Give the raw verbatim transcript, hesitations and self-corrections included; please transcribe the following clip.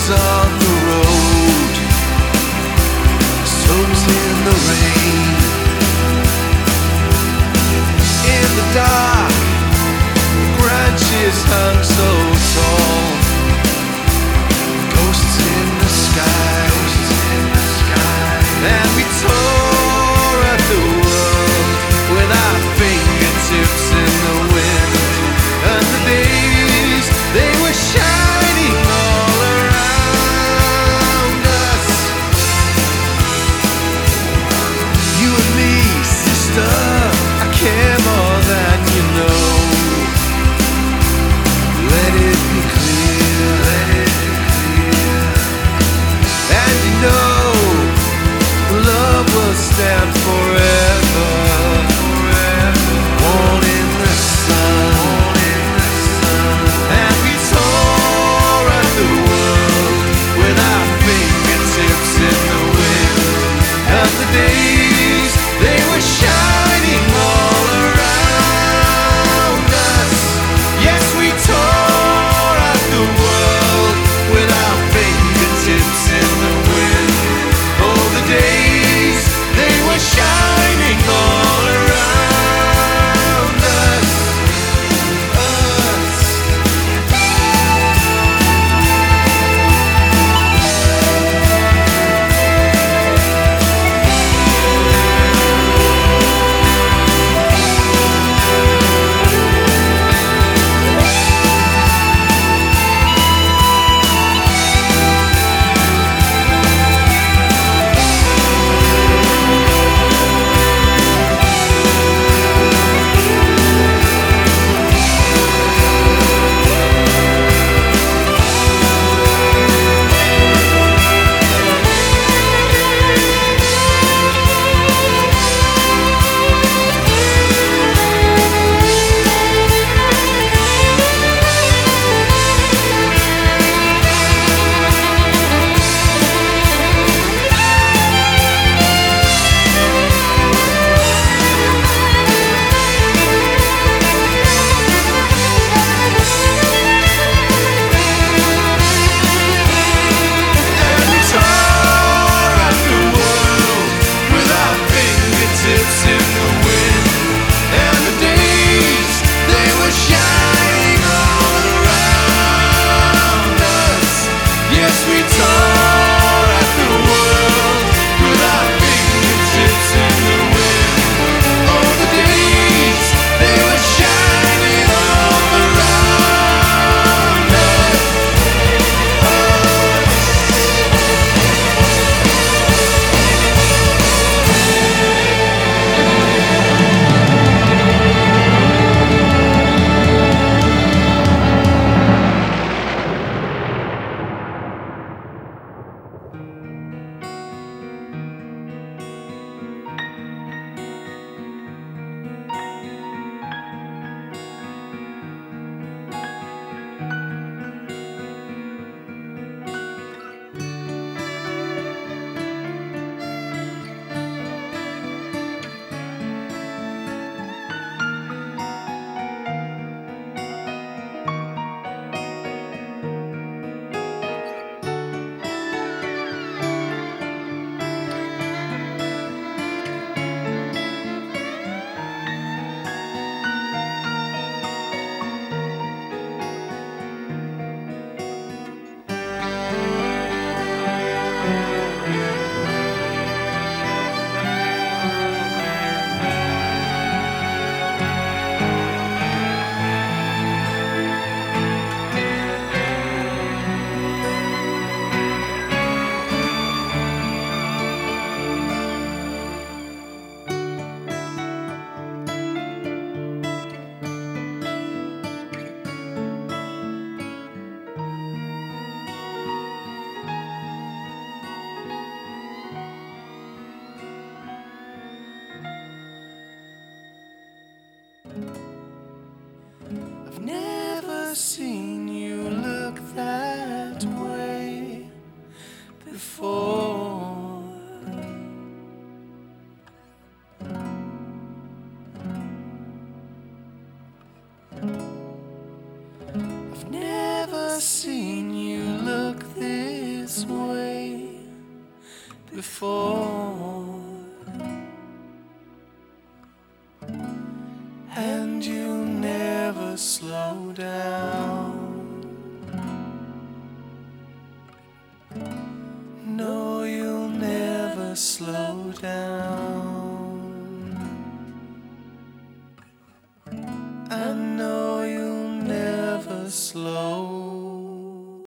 on the road, soaked in the rain. In the dark, branches hung so tall, ghosts in the sky, and we tore at the world with our fingertips in the wind. And the days, they were shining all around us. You and me, sister, I care more than you know. Let it be clear, let it be clear. And you know, love will stand forever, forever. Born in the sun, born in the sun. And we tore at the world with our fingertips in the wind. And the days, they were shining all around us. Yes, we tore at the world with our fingertips in the wind. Oh, the days, they were shining all around us, us. I've never seen you look that way before. I've never seen you look this and you never slow down. No, you'll never slow down.